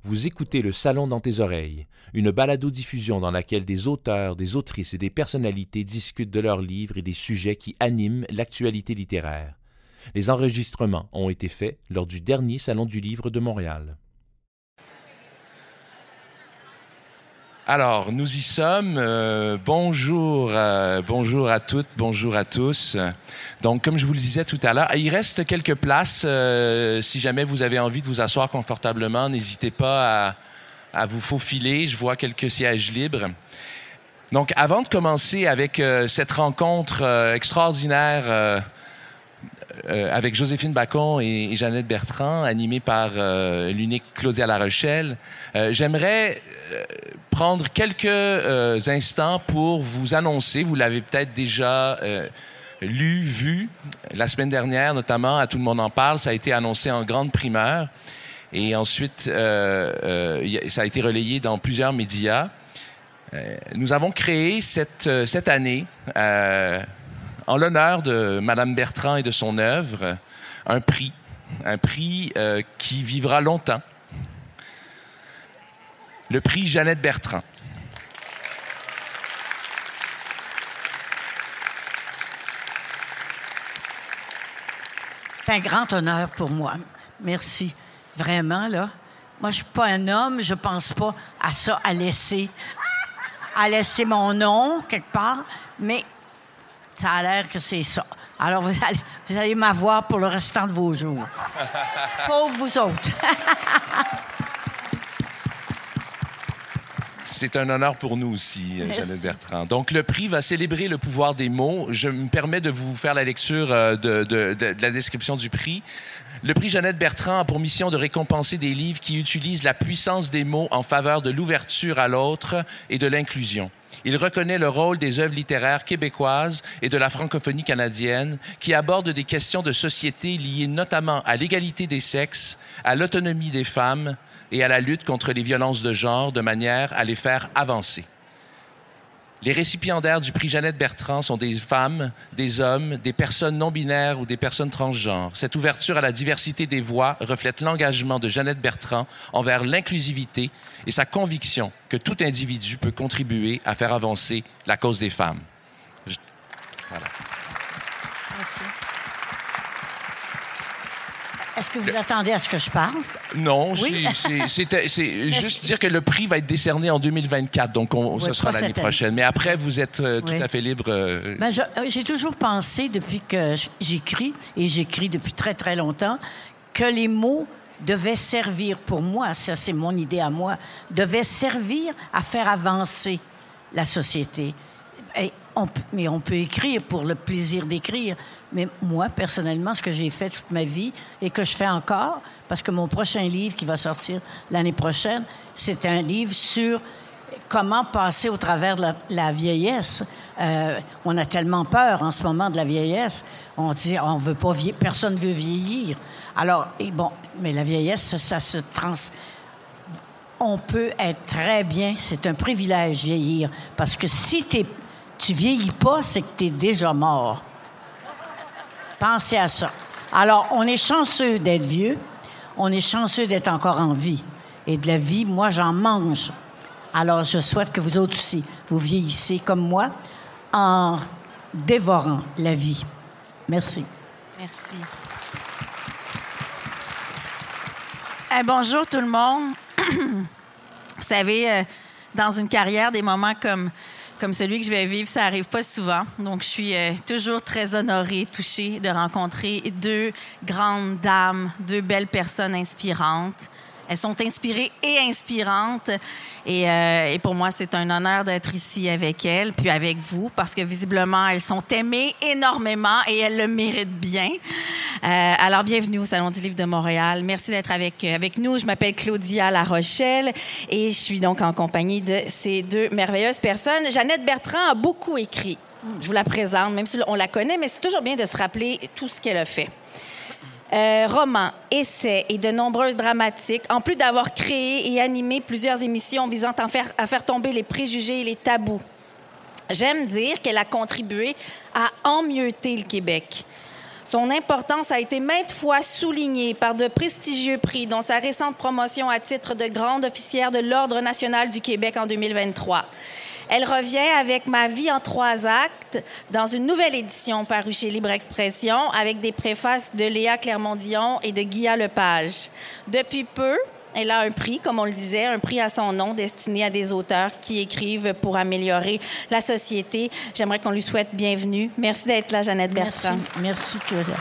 Vous écoutez Le Salon dans tes oreilles, une balado-diffusion dans laquelle des auteurs, des autrices et des personnalités discutent de leurs livres et des sujets qui animent l'actualité littéraire. Les enregistrements ont été faits lors du dernier Salon du Livre de Montréal. Alors, nous y sommes. Bonjour à toutes, bonjour à tous. Donc, comme je vous le disais tout à l'heure, il reste quelques places. Si jamais vous avez envie de vous asseoir confortablement, n'hésitez pas à vous faufiler. Je vois quelques sièges libres. Donc, avant de commencer avec cette rencontre extraordinaire avec Joséphine Bacon et Jeannette Bertrand, animée par l'unique Claudia La Rochelle, j'aimerais prendre quelques instants pour vous annoncer, vous l'avez peut-être déjà vu, la semaine dernière notamment, à Tout le monde en parle, ça a été annoncé en grande primeur, et ensuite ça a été relayé dans plusieurs médias. Nous avons créé cette année, en l'honneur de Madame Bertrand et de son œuvre, un prix qui vivra longtemps. Le prix Jeannette Bertrand. C'est un grand honneur pour moi. Merci. Vraiment, là. Moi, je suis pas un homme, je pense pas à ça, à laisser mon nom quelque part, mais ça a l'air que c'est ça. Alors, vous allez m'avoir pour le restant de vos jours. Pauvres vous autres. C'est un honneur pour nous aussi, Jeannette Bertrand. Donc, le prix va célébrer le pouvoir des mots. Je me permets de vous faire la lecture de la description du prix. Le prix Jeannette Bertrand a pour mission de récompenser des livres qui utilisent la puissance des mots en faveur de l'ouverture à l'autre et de l'inclusion. Il reconnaît le rôle des œuvres littéraires québécoises et de la francophonie canadienne qui abordent des questions de société liées notamment à l'égalité des sexes, à l'autonomie des femmes et à la lutte contre les violences de genre de manière à les faire avancer. Les récipiendaires du prix Jeannette Bertrand sont des femmes, des hommes, des personnes non-binaires ou des personnes transgenres. Cette ouverture à la diversité des voix reflète l'engagement de Jeannette Bertrand envers l'inclusivité et sa conviction que tout individu peut contribuer à faire avancer la cause des femmes. Voilà. Merci. Est-ce que vous attendez à ce que je parle? Non, oui? c'est juste dire que le prix va être décerné en 2024, donc ce sera l'année prochaine. Mais après, vous êtes tout à fait libre. Ben, j'ai toujours pensé, depuis que j'écris, et j'écris depuis très, très longtemps, que les mots devaient servir, pour moi, ça c'est mon idée à moi, devaient servir à faire avancer la société. Mais on peut écrire pour le plaisir d'écrire. Mais moi, personnellement, ce que j'ai fait toute ma vie et que je fais encore, parce que mon prochain livre qui va sortir l'année prochaine, c'est un livre sur comment passer au travers de la vieillesse. On a tellement peur en ce moment de la vieillesse. On dit, on veut pas personne ne veut vieillir. Alors, mais la vieillesse, ça se on peut être très bien. C'est un privilège vieillir. Parce que si tu vieillis pas, c'est que tu es déjà mort. Pensez à ça. Alors, on est chanceux d'être vieux. On est chanceux d'être encore en vie. Et de la vie, moi, j'en mange. Alors, je souhaite que vous autres aussi, vous vieillissez comme moi en dévorant la vie. Merci. Merci. Bonjour tout le monde. Vous savez, dans une carrière, des moments comme celui que je vais vivre, ça n'arrive pas souvent. Donc, je suis toujours très honorée, touchée de rencontrer deux grandes dames, deux belles personnes inspirantes. Elles sont inspirées et inspirantes. Et pour moi, c'est un honneur d'être ici avec elles, puis avec vous, parce que visiblement, elles sont aimées énormément et elles le méritent bien. Alors, bienvenue au Salon du Livre de Montréal. Merci d'être avec nous. Je m'appelle Claudia La Rochelle et je suis donc en compagnie de ces deux merveilleuses personnes. Jeannette Bertrand a beaucoup écrit. Je vous la présente, même si on la connaît, mais c'est toujours bien de se rappeler tout ce qu'elle a fait. Romans, essais et de nombreuses dramatiques, en plus d'avoir créé et animé plusieurs émissions visant à faire tomber les préjugés et les tabous. J'aime dire qu'elle a contribué à emmieuter le Québec. Son importance a été maintes fois soulignée par de prestigieux prix, dont sa récente promotion à titre de grande officière de l'Ordre national du Québec en 2023. Elle revient avec Ma vie en 3 actes dans une nouvelle édition parue chez Libre Expression avec des préfaces de Léa Clermont-Dion et de Guilla Lepage. Depuis peu, elle a un prix, comme on le disait, un prix à son nom destiné à des auteurs qui écrivent pour améliorer la société. J'aimerais qu'on lui souhaite bienvenue. Merci d'être là, Jeannette Bertrand. Merci, Claudia.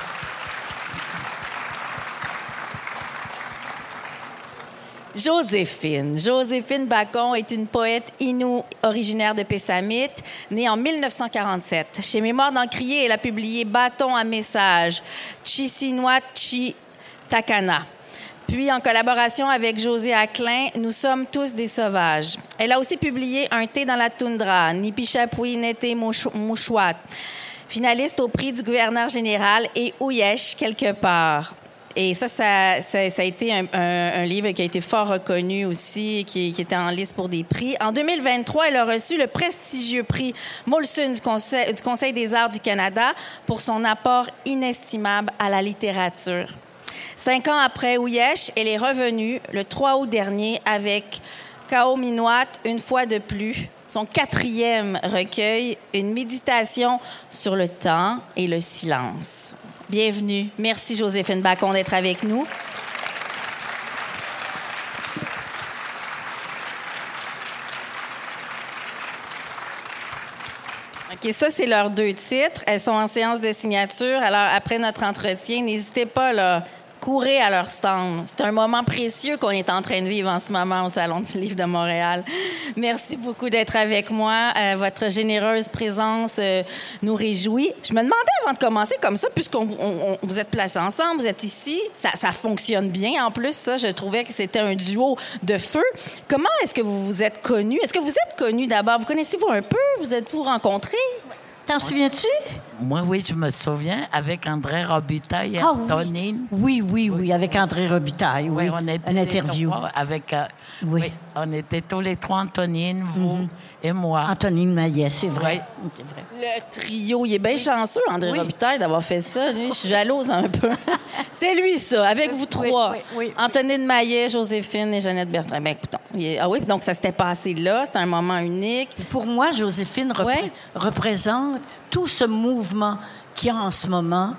Joséphine Bacon est une poète inou originaire de Pessamit, née en 1947. Chez Mémoire d'Encrier, elle a publié Bâton à message, Chisinwat Chi Takana. Puis, en collaboration avec José Aclin, Nous sommes tous des sauvages. Elle a aussi publié Un thé dans la toundra, Nipichapui Nete Mouchouat, finaliste au prix du gouverneur général, et Ouyesh, quelque part. Et ça a été un livre qui a été fort reconnu aussi, qui était en liste pour des prix. En 2023, elle a reçu le prestigieux prix Molson du Conseil des arts du Canada pour son apport inestimable à la littérature. 5 ans après Ouyesh, elle est revenue le 3 août dernier avec Kao Minuat, Une fois de plus, son 4e recueil, une méditation sur le temps et le silence. Bienvenue. Merci, Joséphine Bacon, d'être avec nous. OK, ça, c'est leurs 2 titres. Elles sont en séance de signature. Alors, après notre entretien, n'hésitez pas, là, courez à leur stand. C'est un moment précieux qu'on est en train de vivre en ce moment au Salon du Livre de Montréal. Merci beaucoup d'être avec moi. Votre généreuse présence nous réjouit. Je me demandais avant de commencer comme ça, puisqu'on vous êtes placés ensemble, vous êtes ici, ça fonctionne bien. En plus, ça, je trouvais que c'était un duo de feu. Comment est-ce que vous vous êtes connus? Est-ce que vous êtes connus d'abord? Vous connaissez-vous un peu? Vous êtes-vous rencontrés? T'en souviens-tu? Moi, oui, je me souviens, avec André Robitaille et Antonine. Oui, avec André Robitaille, oui. On était une interview. Avec, oui, on était tous les 3, Antonine, vous et moi. Antonine Maillet, c'est vrai. Oui. C'est vrai. Le trio, il est bien chanceux, André Robitaille, d'avoir fait ça. Lui, je suis jalouse un peu. C'était lui, ça, avec vous 3. Oui. Antonine Maillet, Joséphine et Jeannette Bertrand. Ben, écoutons. Donc ça s'était passé là. C'était un moment unique. Pour moi, Joséphine représente tout ce mouvement qu'il y a en ce moment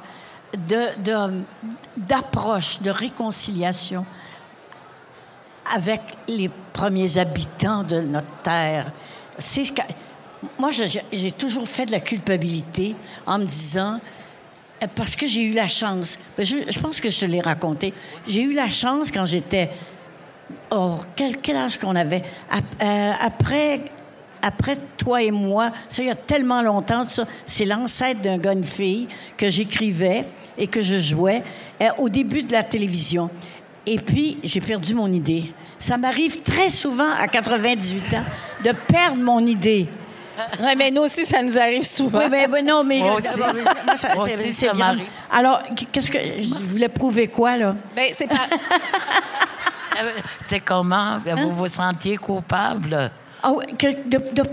d'approche, de réconciliation avec les premiers habitants de notre terre. Moi, j'ai toujours fait de la culpabilité en me disant, parce que j'ai eu la chance, je pense que je te l'ai raconté, j'ai eu la chance quand j'étais... quel âge qu'on avait? Après toi et moi, ça, il y a tellement longtemps, ça, c'est l'ancêtre d'un gars, une fille, que j'écrivais et que je jouais au début de la télévision. Et puis, j'ai perdu mon idée. Ça m'arrive très souvent, à 98 ans, de perdre mon idée. Oui, mais nous aussi, ça nous arrive souvent. Oui, mais non, mais... Moi aussi, ça m'arrive. Alors, qu'est-ce que... Je voulais prouver quoi, là? Bien, c'est pas... C'est comment? Vous vous sentiez coupable? De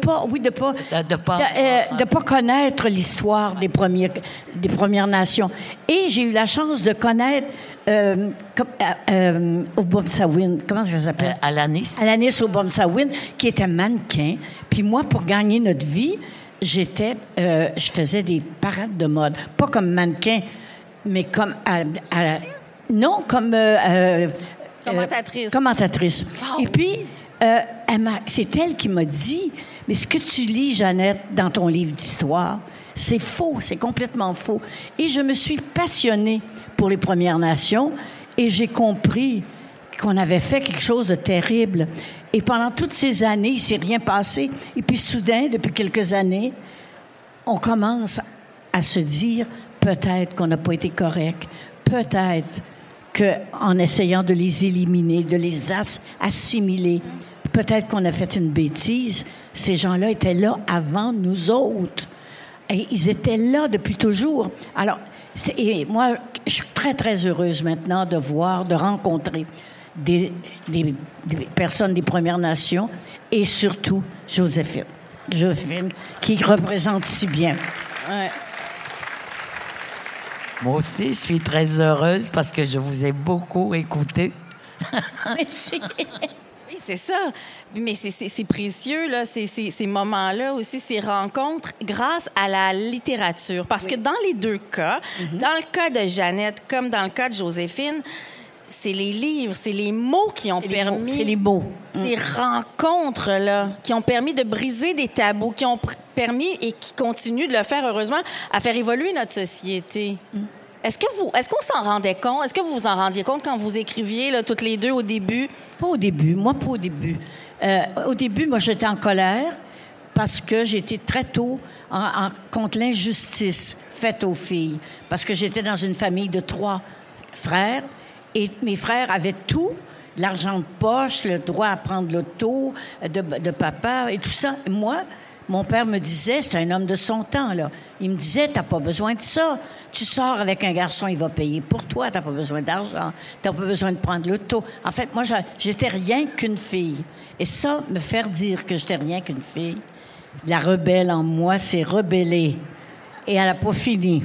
pas connaître l'histoire des Premières Nations. Et j'ai eu la chance de connaître au Bomsawin, comment ça s'appelle? Alanis. Alanis au Bomsawin, qui était mannequin. Puis moi, pour gagner notre vie, je faisais des parades de mode. Pas comme mannequin, mais comme... non, comme... Commentatrice. Wow. Et puis... c'est elle qui m'a dit, mais ce que tu lis, Jeannette, dans ton livre d'histoire, c'est faux, c'est complètement faux. Et je me suis passionnée pour les Premières Nations et j'ai compris qu'on avait fait quelque chose de terrible. Et pendant toutes ces années, il ne s'est rien passé. Et puis soudain, depuis quelques années, on commence à se dire peut-être qu'on n'a pas été correct, peut-être qu'en essayant de les éliminer, de les assimiler, peut-être qu'on a fait une bêtise. Ces gens-là étaient là avant nous autres. Et ils étaient là depuis toujours. Alors, et moi, je suis très, très heureuse maintenant de rencontrer des personnes des Premières Nations et surtout Joséphine, qui représente si bien. Ouais. Moi aussi, je suis très heureuse parce que je vous ai beaucoup écouté. Merci. Oui, c'est ça. Mais c'est précieux, là, ces moments-là aussi, ces rencontres, grâce à la littérature. Parce que dans les deux cas, dans le cas de Jeannette comme dans le cas de Joséphine, c'est les livres, c'est les mots qui ont permis... C'est les mots. Ces rencontres-là, qui ont permis de briser des tabous, qui ont permis, et qui continuent de le faire, heureusement, à faire évoluer notre société. Est-ce qu'on s'en rendait compte? Est-ce que vous vous en rendiez compte quand vous écriviez, là, toutes les deux, au début? Pas au début. Moi, pas au début. Au début, moi, j'étais en colère parce que j'étais très tôt contre l'injustice faite aux filles. Parce que j'étais dans une famille de 3 frères et mes frères avaient tout, l'argent de poche, le droit à prendre l'auto de papa et tout ça. Et moi, mon père me disait, c'est un homme de son temps, là. Il me disait, t'as pas besoin de ça. Tu sors avec un garçon, il va payer pour toi. T'as pas besoin d'argent. T'as pas besoin de prendre l'auto. En fait, moi, j'étais rien qu'une fille. Et ça, me faire dire que j'étais rien qu'une fille, la rebelle en moi s'est rebellée. Et elle a pas fini.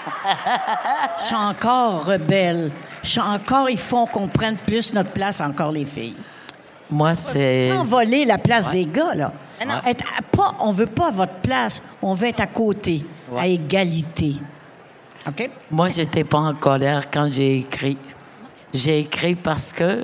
Je suis encore rebelle. Il faut qu'on prenne plus notre place, encore les filles. Moi, c'est... Sans voler la place des gars, là. Non. On veut pas votre place, on veut être à côté, à égalité. OK? Moi, j'étais pas en colère quand j'ai écrit. J'ai écrit parce que...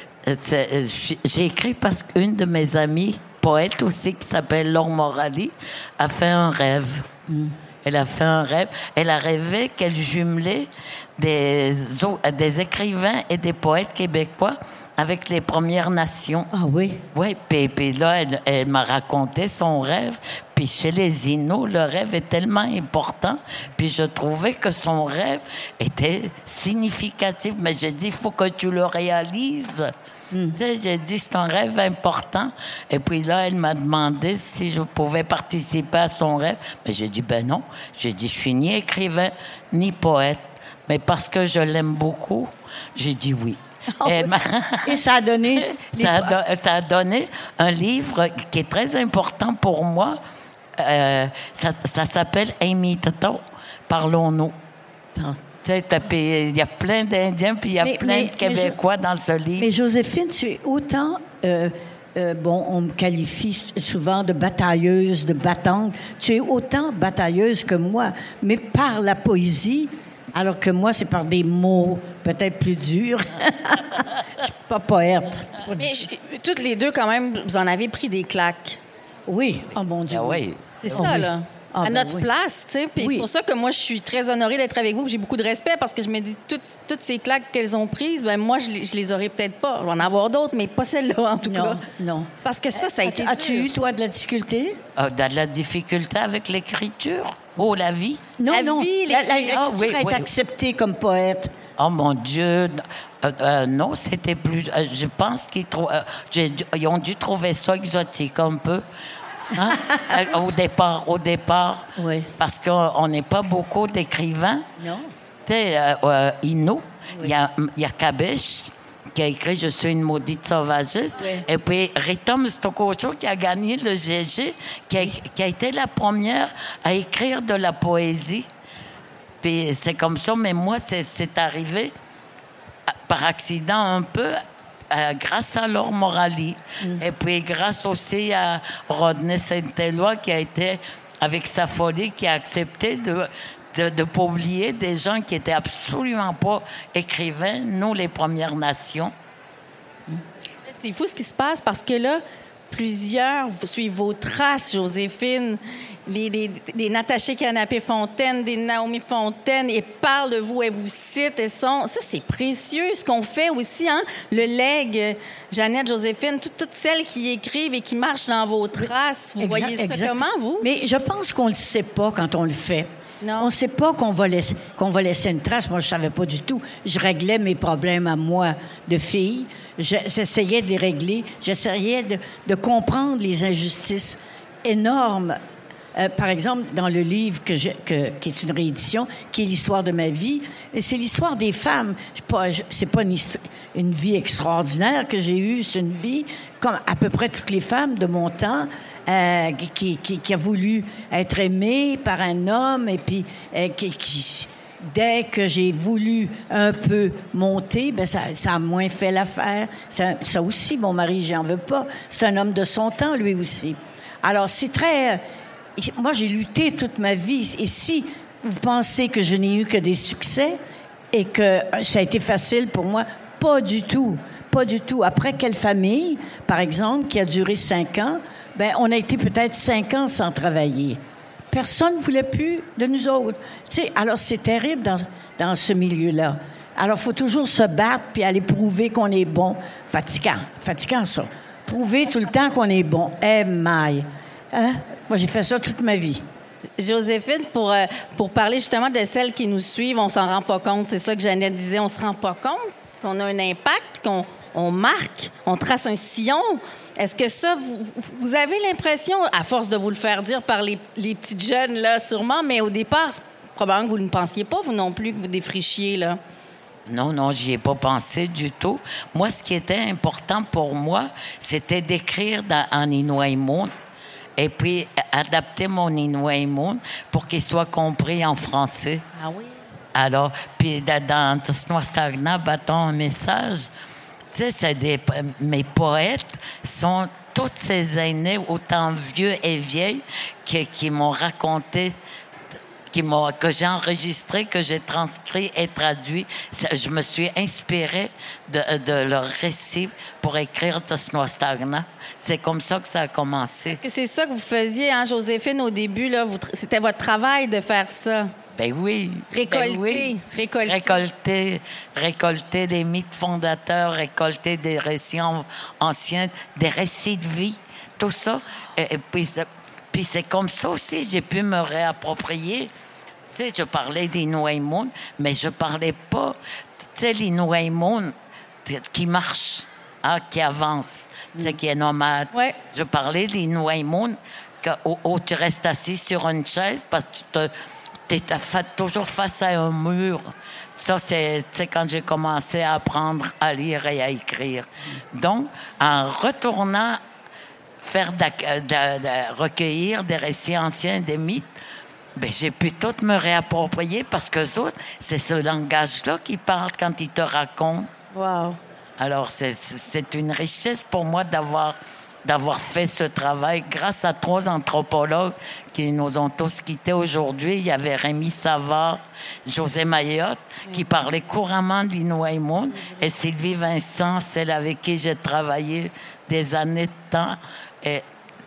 j'ai écrit parce qu'une de mes amies, poète aussi, qui s'appelle Laure Morali, a fait un rêve. Elle a fait un rêve. Elle a rêvé qu'elle jumelait des écrivains et des poètes québécois avec les Premières Nations. Ah oui? Oui, puis là, elle m'a raconté son rêve. Puis chez les Inuits, le rêve est tellement important. Puis je trouvais que son rêve était significatif. Mais j'ai dit, il faut que tu le réalises. Tu sais, j'ai dit, c'est un rêve important. Et puis là, elle m'a demandé si je pouvais participer à son rêve. Mais j'ai dit, ben non. J'ai dit, je suis ni écrivain, ni poète. Mais parce que je l'aime beaucoup, j'ai dit oui. Et ça a donné... ça a donné un livre qui est très important pour moi. Ça s'appelle « Amy Tato, parlons-nous ». Tu sais, il y a plein d'Indiens, puis il y a plein de Québécois dans ce livre. Mais Joséphine, tu es autant... on me qualifie souvent de batailleuse, de battante. Tu es autant batailleuse que moi, mais par la poésie, alors que moi, c'est par des mots peut-être plus durs. Je suis pas poète. Mais toutes les deux, quand même, vous en avez pris des claques. Oui. Oh mon Dieu. Ah oui. C'est ça, là. À notre oui. place, tu sais. Puis c'est pour ça que moi, je suis très honorée d'être avec vous. J'ai beaucoup de respect parce que je me dis, toutes ces claques qu'elles ont prises, ben moi, je les aurais peut-être pas. Je vais en avoir d'autres, mais pas celles-là, en tout cas. Non. Parce que ça a été As-tu dur. eu, toi, de la difficulté? De la difficulté avec l'écriture? Oh, la vie? Non, La non. vie, L'écriture est acceptée comme poète. Oh, mon Dieu. Non, c'était plus... je pense ils ont dû trouver ça exotique un peu. Hein? Au départ. Oui. Parce qu'on n'est pas beaucoup d'écrivains. Non. Tu sais, Inuit, il y a Kabesh qui a écrit « Je suis une maudite sauvagiste Oui. ». Et puis Rita Mstokocho qui a gagné le GG, qui a été la première à écrire de la poésie. Puis c'est comme ça, mais moi, c'est arrivé par accident un peu, grâce à Laure Morali. Et puis grâce aussi à Rodney Saint-Éloi qui a été, avec sa folie, qui a accepté de publier des gens qui étaient absolument pas écrivains, nous, les Premières Nations. C'est fou ce qui se passe parce que là, plusieurs suivent vos traces, Joséphine. Des Natachée Canapé-Fontaine, des Naomi Fontaine, et parlent de vous, elles vous citent. Ça, c'est précieux, ce qu'on fait aussi, hein? Le legs, Jeannette, Joséphine, toutes celles qui écrivent et qui marchent dans vos traces. Vous voyez ça comment, vous? Mais je pense qu'on le sait pas quand on le fait. Non. On ne sait pas qu'on va laisser une trace. Moi, je savais pas du tout. Je réglais mes problèmes à moi de fille. J'essayais de les régler. J'essayais de comprendre les injustices énormes. Par exemple, dans le livre qui est une réédition, qui est l'histoire de ma vie, c'est l'histoire des femmes. C'est pas une vie extraordinaire que j'ai eue, c'est une vie comme à peu près toutes les femmes de mon temps, qui a voulu être aimée par un homme et puis dès que j'ai voulu un peu monter, ben ça a moins fait l'affaire. Ça aussi, mon mari, j'en veux pas. C'est un homme de son temps, lui aussi. Alors, c'est très... Moi, j'ai lutté toute ma vie. Et si vous pensez que je n'ai eu que des succès et que ça a été facile pour moi, pas du tout. Pas du tout. Après quelle famille, par exemple, qui a duré 5 ans, ben on a été peut-être 5 ans sans travailler. Personne ne voulait plus de nous autres. Tu sais, alors c'est terrible dans ce milieu-là. Alors, il faut toujours se battre puis aller prouver qu'on est bon. Fatigant, ça. Prouver tout le temps qu'on est bon. Maille. Hein? Moi, j'ai fait ça toute ma vie. Joséphine, pour parler justement de celles qui nous suivent, on s'en rend pas compte. C'est ça que Jeannette disait, on se rend pas compte qu'on a un impact, qu'on marque, on trace un sillon. Est-ce que ça, vous avez l'impression, à force de vous le faire dire par les petites jeunes, là, sûrement, mais au départ, probablement que vous ne pensiez pas, vous non plus, que vous défrichiez, là? Non, j'y ai pas pensé du tout. Moi, ce qui était important pour moi, c'était d'écrire en Inuaimon et puis adapter mon Inuaimon pour qu'il soit compris en français. Ah oui? Alors, puis dans Tsnoistagna, bâton un message, tu sais, mes poètes sont tous ces aînés, autant vieux et vieilles, qui m'ont raconté, que j'ai enregistré, que j'ai transcrit et traduit. Je me suis inspirée de leurs récits pour écrire Tsnoistagna. C'est comme ça que ça a commencé. Est-ce que c'est ça que vous faisiez, hein, Joséphine, au début, là? C'était votre travail de faire ça? Ben oui. Récolter des mythes fondateurs, récolter des récits anciens, des récits de vie, tout ça. Et puis c'est comme ça aussi j'ai pu me réapproprier. Tu sais, je parlais d'Inuaimon, mais je parlais pas, tu sais, l'Inuaimon qui marche, hein, qui avance, tu sais, qui est nomade. Ouais. Je parlais d'Inuaimon où tu restes assis sur une chaise parce que tu es toujours face à un mur. Ça, c'est quand j'ai commencé à apprendre à lire et à écrire. Donc, en retournant recueillir des récits anciens, des mythes, ben, j'ai pu tout me réapproprier parce que autres, c'est ce langage-là qu'ils parlent quand ils te racontent. Wow. Alors, c'est une richesse pour moi d'avoir fait ce travail grâce à 3 anthropologues qui nous ont tous quittés aujourd'hui. Il y avait Rémi Savard, José Mayotte, qui parlait couramment de l'Inuaimon, et Sylvie Vincent, celle avec qui j'ai travaillé des années de temps. Et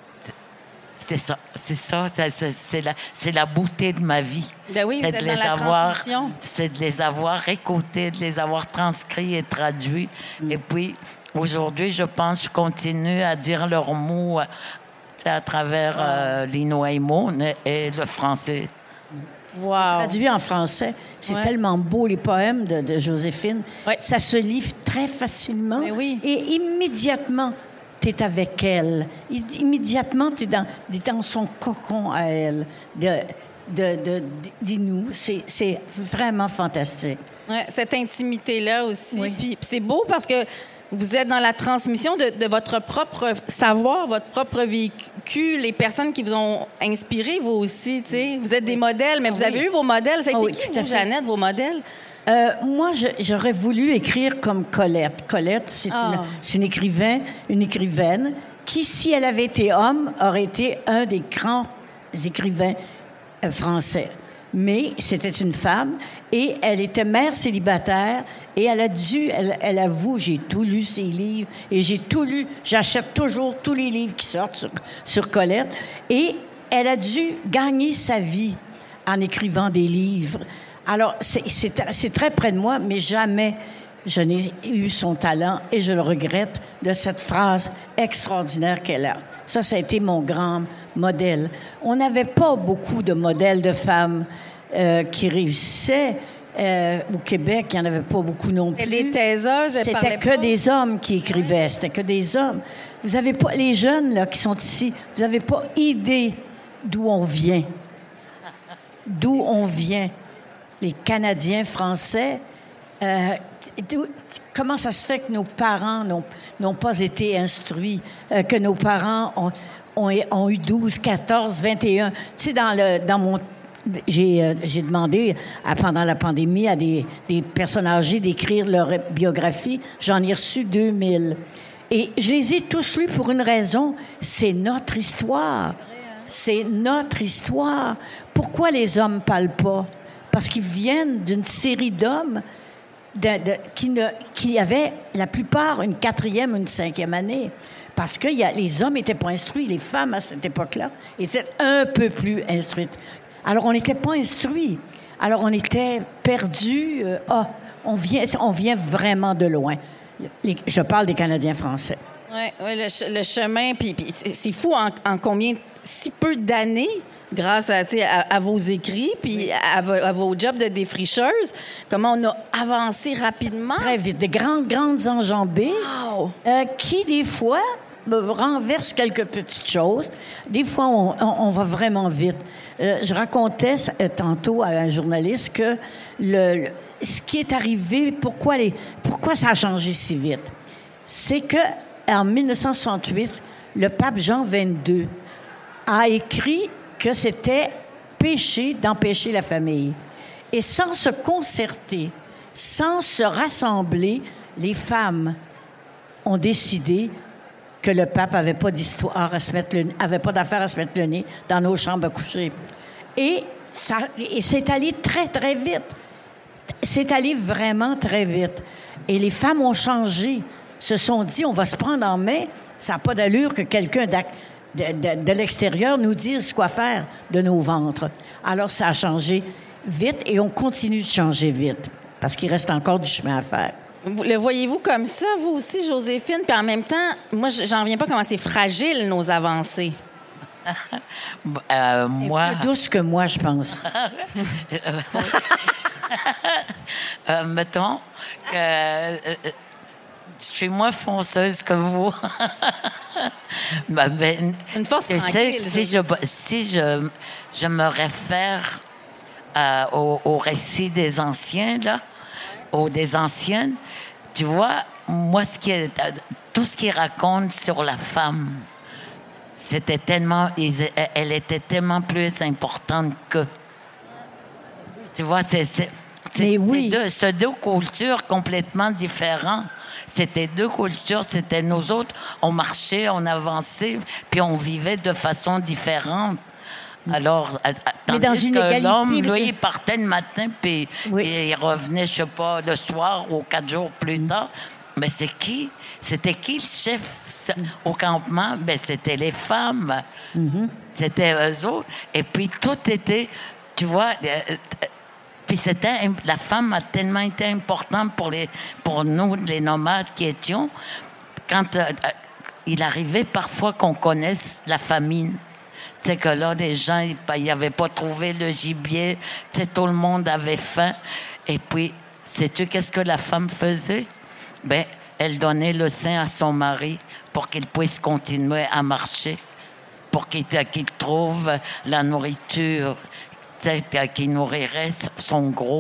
c'est la beauté de ma vie. Ben oui, c'est vous êtes dans la transmission. C'est de les avoir écoutés, de les avoir transcrits et traduits. Et puis, aujourd'hui, je pense que je continue à dire leurs mots à travers l'Inuaimon et le français. Wow. Traduit en français, c'est tellement beau, les poèmes de Joséphine. Ouais. Ça se lit très facilement. Mais oui. Et immédiatement, tu es avec elle. Immédiatement, tu es dans son cocon à elle. Dis-nous. C'est vraiment fantastique. Ouais, cette intimité-là aussi. Oui. Puis c'est beau parce que vous êtes dans la transmission de votre propre savoir, votre propre vécu, les personnes qui vous ont inspiré, vous aussi, tu sais. Vous êtes des modèles, mais vous avez eu vos modèles. Ça a été qui, vous, Jeannette, vos modèles? Moi, j'aurais voulu écrire comme Colette. Colette, c'est une écrivaine qui, si elle avait été homme, aurait été un des grands écrivains français. Mais c'était une femme et elle était mère célibataire et elle avoue, j'ai tout lu ses livres et j'ai tout lu, j'achète toujours tous les livres qui sortent sur Colette, et elle a dû gagner sa vie en écrivant des livres. Alors, c'est très près de moi, mais jamais je n'ai eu son talent et je le regrette de cette phrase extraordinaire qu'elle a. Ça a été mon grand modèle. On n'avait pas beaucoup de modèles de femmes qui réussissaient. Au Québec, il n'y en avait pas beaucoup non plus. Les taiseuses, elles parlaient C'était que pas. des hommes qui écrivaient. C'était que des hommes. Vous avez pas... Les jeunes là, qui sont ici, vous n'avez pas idée d'où on vient. D'où on vient. Les Canadiens français... comment ça se fait que nos parents n'ont pas été instruits, que nos parents ont eu 12, 14, 21. Tu sais, dans j'ai demandé pendant la pandémie à des personnes âgées d'écrire leur biographie. J'en ai reçu 2000. Et je les ai tous lus pour une raison. C'est notre histoire. C'est notre histoire. Pourquoi les hommes ne parlent pas? Parce qu'ils viennent d'une série d'hommes qui avaient, la plupart, une 4e ou une 5e année. Parce que les hommes n'étaient pas instruits. Les femmes, à cette époque-là, étaient un peu plus instruites. Alors, on n'était pas instruits. Alors, on était perdus. On vient vraiment de loin. Je parle des Canadiens français. Oui, le chemin, puis c'est fou en combien, si peu d'années, grâce à vos écrits, puis à vos jobs de défricheuse, comment on a avancé rapidement. Très vite. De grandes enjambées qui, des fois, renversent quelques petites choses. Des fois, on va vraiment vite. Je racontais tantôt à un journaliste que ce qui est arrivé, pourquoi ça a changé si vite, c'est que en 1968, le pape Jean XXII a écrit que c'était péché d'empêcher la famille. Et sans se concerter, sans se rassembler, les femmes ont décidé que le pape n'avait pas d'affaire à se mettre le nez dans nos chambres à coucher. Et c'est allé très, très vite. C'est allé vraiment très vite. Et les femmes ont changé, se sont dit, on va se prendre en main. Ça n'a pas d'allure que quelqu'un de l'extérieur nous dise quoi faire de nos ventres. Alors, ça a changé vite et on continue de changer vite parce qu'il reste encore du chemin à faire. Le voyez-vous comme ça, vous aussi, Joséphine? Puis en même temps, moi, j'en reviens pas comment c'est fragile, nos avancées. Moi... Plus douce que moi, je pense. Mettons que je suis moins fonceuse que vous. Une force tranquille. Si je me réfère au récit des anciens, là, ou des anciennes, tu vois, moi, tout ce qu'ils racontent sur la femme, c'était tellement... Elle était tellement plus importante que... Tu vois, c'est deux cultures complètement différentes. C'était deux cultures, c'était nous autres. On marchait, on avançait, puis on vivait de façon différente. Alors, tandis que l'homme, lui, il partait le matin, puis il revenait, je sais pas, le soir ou 4 jours plus tard. Mais c'était qui le chef au campement? Ben, c'était les femmes. C'était eux autres. Et puis, tout était, tu vois... Puis la femme a tellement été importante pour nous, les nomades qui étions, quand il arrivait parfois qu'on connaisse la famine. Tu sais que là, les gens, ils n'avaient pas trouvé le gibier. Tu sais, tout le monde avait faim. Et puis, sais-tu qu'est-ce que la femme faisait? Ben, elle donnait le sein à son mari pour qu'il puisse continuer à marcher, pour qu'il trouve la nourriture qui nourrirait son groupe.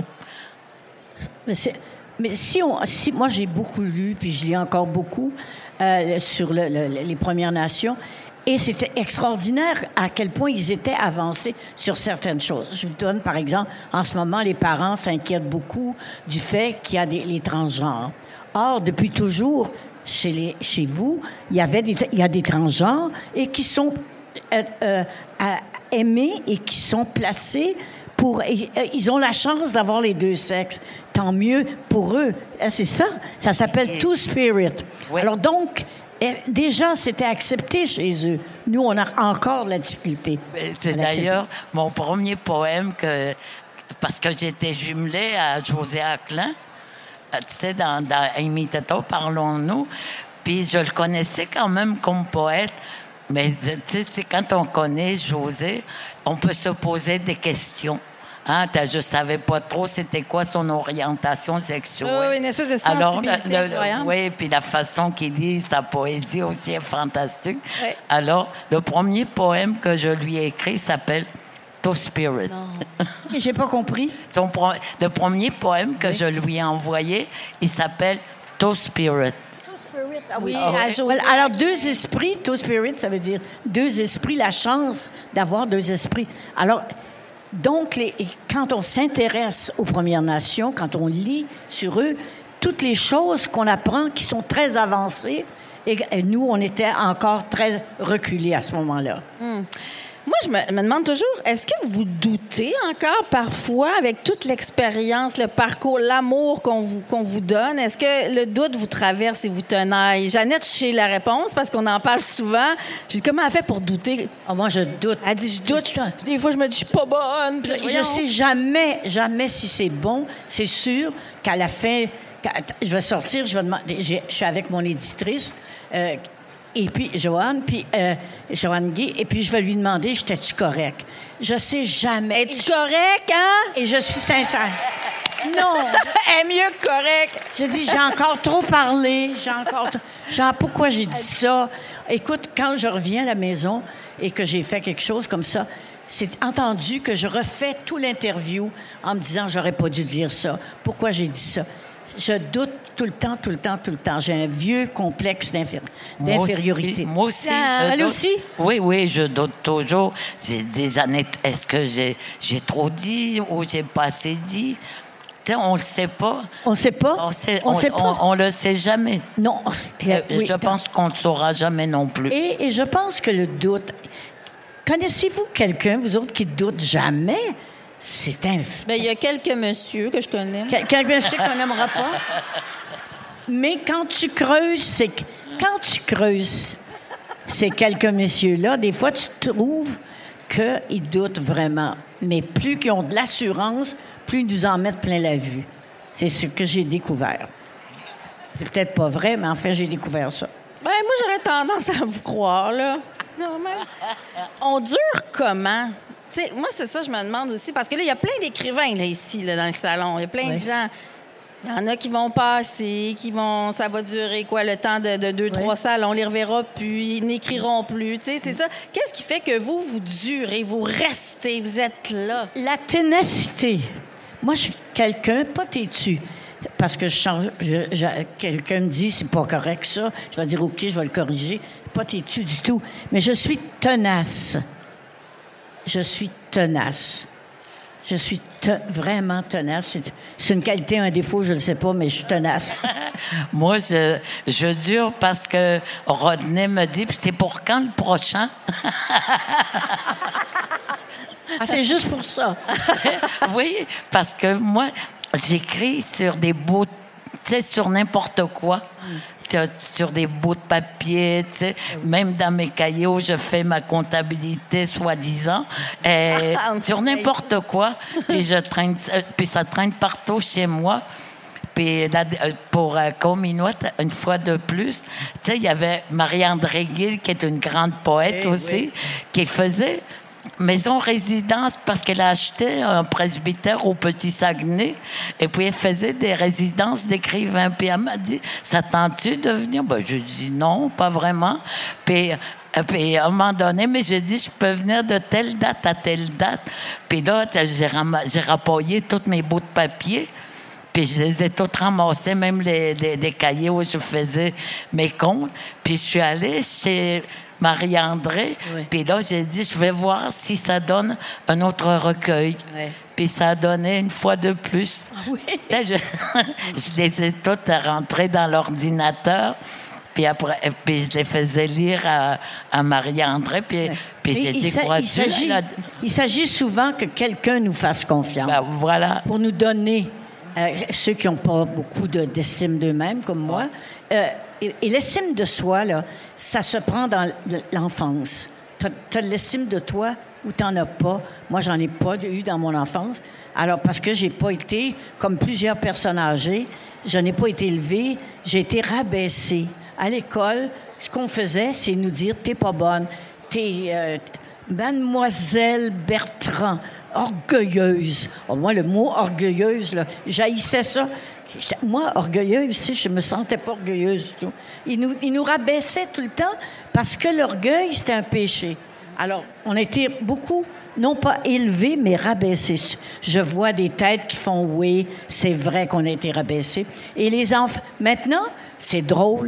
Mais si moi, j'ai beaucoup lu, puis je lis encore beaucoup sur les Premières Nations, et c'était extraordinaire à quel point ils étaient avancés sur certaines choses. Je vous donne, par exemple, en ce moment, les parents s'inquiètent beaucoup du fait qu'il y a les transgenres. Or, depuis toujours, chez vous, il y a des transgenres et qui sont aimés et qui sont placés ils ont la chance d'avoir les deux sexes. Tant mieux pour eux. C'est ça. Ça s'appelle Two-Spirit. Oui. Alors donc, déjà, c'était accepté chez eux. Nous, on a encore de la difficulté. C'est d'ailleurs mon premier poème parce que j'étais jumelée à José Aclin, tu sais, dans Imitato, parlons-nous. Puis je le connaissais quand même comme poète. Mais tu sais, quand on connaît José, on peut se poser des questions. Hein? Je savais pas trop c'était quoi son orientation sexuelle. Oui, une espèce de sensibilité. Alors, oui, puis la façon qu'il dit sa poésie aussi est fantastique. Oui. Alors, le premier poème que je lui ai écrit s'appelle Two-Spirit. J'ai pas compris. Le premier poème que je lui ai envoyé, il s'appelle Two-Spirit. Oui. Alors, deux esprits, Two-Spirit, ça veut dire deux esprits, la chance d'avoir deux esprits. Alors, Donc, quand on s'intéresse aux Premières Nations, quand on lit sur eux, toutes les choses qu'on apprend qui sont très avancées, et nous, on était encore très reculés à ce moment-là. Moi, je me demande toujours, est-ce que vous doutez encore parfois, avec toute l'expérience, le parcours, l'amour qu'on vous donne, est-ce que le doute vous traverse et vous tenaille? Jeannette, je sais la réponse parce qu'on en parle souvent. J'ai dit, comment elle fait pour douter? Ah, moi, je doute. Elle dit, je doute. Des fois, je me dis, je suis pas bonne. Puis là, Je sais jamais si c'est bon. C'est sûr qu'à la fin, quand je vais sortir, je vais demander. Je suis avec mon éditrice, et puis Joanne Guy, et puis je vais lui demander, j'étais-tu correct? Je sais jamais. Es-tu correct, hein? Et je suis sincère. Non. Elle est mieux que correct. Je dis, j'ai encore trop parlé. Pourquoi j'ai dit ça? Écoute, quand je reviens à la maison et que j'ai fait quelque chose comme ça, c'est entendu que je refais tout l'interview en me disant, j'aurais pas dû dire ça. Pourquoi j'ai dit ça? Je doute tout le temps. J'ai un vieux complexe d'infériorité. Moi aussi. Elle aussi? Oui, je doute toujours. J'ai dit, Jeannette, est-ce que j'ai trop dit ou j'ai pas assez dit? On le sait pas. On sait pas? On le sait jamais. Non. Je pense qu'on le saura jamais non plus. Et je pense que le doute... Connaissez-vous quelqu'un, vous autres, qui doute jamais? C'est un... Bien, il y a quelques messieurs que je connais. Quelques messieurs qu'on n'aimera pas. Mais quand tu creuses, ces quelques messieurs-là, des fois, tu trouves qu'ils doutent vraiment. Mais plus qu'ils ont de l'assurance, plus ils nous en mettent plein la vue. C'est ce que j'ai découvert. C'est peut-être pas vrai, mais en fait, j'ai découvert ça. Ben, moi, j'aurais tendance à vous croire, là. Non, mais... On dure comment? Tu sais, moi, c'est ça, je me demande aussi. Parce que là, il y a plein d'écrivains, là, ici, là, dans le salon. Il y a plein de gens. Il y en a qui vont passer, ça va durer, quoi, le temps de 2-3 salons. On les reverra plus, ils n'écriront plus. Tu sais, c'est ça. Qu'est-ce qui fait que vous durez, vous restez, vous êtes là? La ténacité. Moi, je suis quelqu'un pas têtu. Parce que quelqu'un me dit, c'est pas correct, ça. Je vais dire, OK, je vais le corriger. Pas têtu du tout. Mais je suis tenace. Je suis vraiment tenace. C'est une qualité, un défaut, je ne le sais pas, mais je suis tenace. Moi, je dure parce que Rodney me dit, c'est pour quand le prochain? Ah, c'est juste pour ça. Oui, parce que moi, j'écris sur des bouts, tu sais, sur n'importe quoi. Sur des bouts de papier, tu sais, même dans mes cahiers où je fais ma comptabilité, soi-disant, sur n'importe quoi, puis puis ça traîne partout chez moi. Puis pour Cominoite, une fois de plus, tu sais, il y avait Marie-André Gill, qui est une grande poète aussi, qui faisait maison résidence parce qu'elle a acheté un presbytère au Petit Saguenay et puis elle faisait des résidences d'écrivains. Puis elle m'a dit, ça tente-tu de venir? Ben, je dis non, pas vraiment. Puis à un moment donné, mais j'ai dit, je peux venir de telle date à telle date. Puis là, j'ai rapaillé tous mes bouts de papier. Puis je les ai tous ramassés, même des cahiers où je faisais mes comptes. Puis je suis allée chez Marie-André. Oui. Puis là, j'ai dit, je vais voir si ça donne un autre recueil. Oui. Puis ça a donné une fois de plus. Oui. Là, je les ai toutes rentrées dans l'ordinateur. Puis après, je les faisais lire à Marie-André. Puis j'ai dit, crois-tu? Il s'agit souvent que quelqu'un nous fasse confiance. Ben, voilà. Pour nous donner, ceux qui n'ont pas beaucoup d'estime d'eux-mêmes, comme moi. Et l'estime de soi, là, ça se prend dans l'enfance. Tu as de l'estime de toi ou tu n'en as pas. Moi, j'en ai pas eu dans mon enfance. Alors, parce que j'ai pas été, comme plusieurs personnes âgées, je n'ai pas été élevée, j'ai été rabaissée. À l'école, ce qu'on faisait, c'est nous dire, t'es pas bonne, t'es Mademoiselle Bertrand, orgueilleuse. Oh, moi, le mot orgueilleuse, là, j'haïssais ça. Moi, orgueilleuse, tu sais, je me sentais pas orgueilleuse du tout. Ils nous rabaissaient tout le temps parce que l'orgueil, c'était un péché. Alors, on a été beaucoup, non pas élevés, mais rabaissés. Je vois des têtes qui font « oui, c'est vrai qu'on a été rabaissés ». Et les enfants, maintenant, c'est drôle,